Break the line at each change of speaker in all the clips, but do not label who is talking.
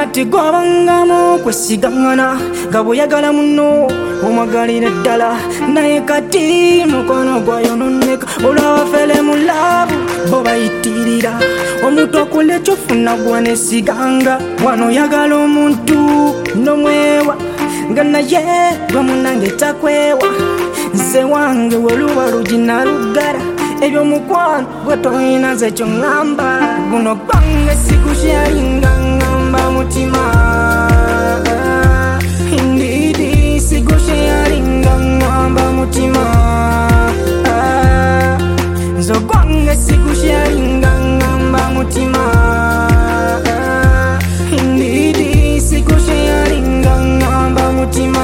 nati gwabangamu kwesigangana nga bweyagala muno omwagalira ddala naye kati mukono gwayononeka olwabafere mu laavu bo bayitirira omuntu akola ekyofuna gwanesiganga wano oyagala omuntu nomwewa nga naye gwe munange takwewa nze wange weluba lugina luggala ebyomukwano gwe toyina nze kyoŋŋamba guno gwange sikushalinga ŋŋamba mutima indidi sikushalinga ŋŋamba mutima nze gwange sikushalinga ŋŋamba mutima indidi sikushalinga ŋŋamba mutima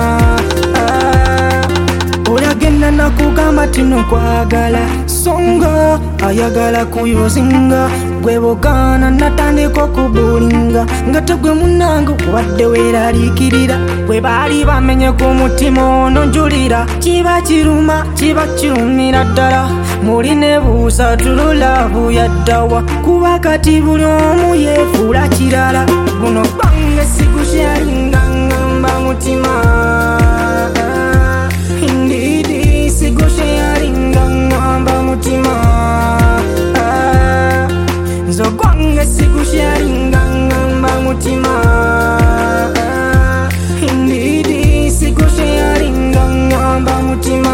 olagenda nakugamba tino kwagala songa ayagala kuyozinga gwe bogana natandika okubulinga nga tegwe munange wadde weeraliikirira bwe baali bamenye ku mutima ono njulira kiba kiruma kiba kirumira ddala muli ne buusa tulula buyaddawa kuba kati buli omu yeefuula kirala guno gwange sikushalinga ŋŋamba mutima indidi sikushalinga ŋŋamba mutima nze gwange sikushalinga ŋŋamba mutima indidi sikushalinga ŋŋamba mutima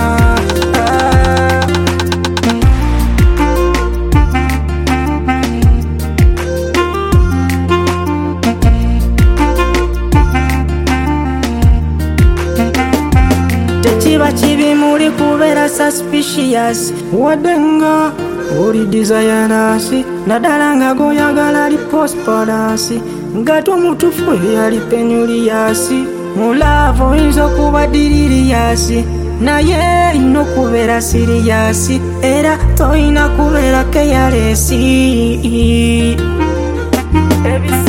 tekiba kibi muli kubeera suspicious waddenga oli desirous naddala nga goyagala ali prosperous nga tomutufu eyali penulious mulaavu oyinza okuba delirious naye ino kubeera serious era toyina kubeera careless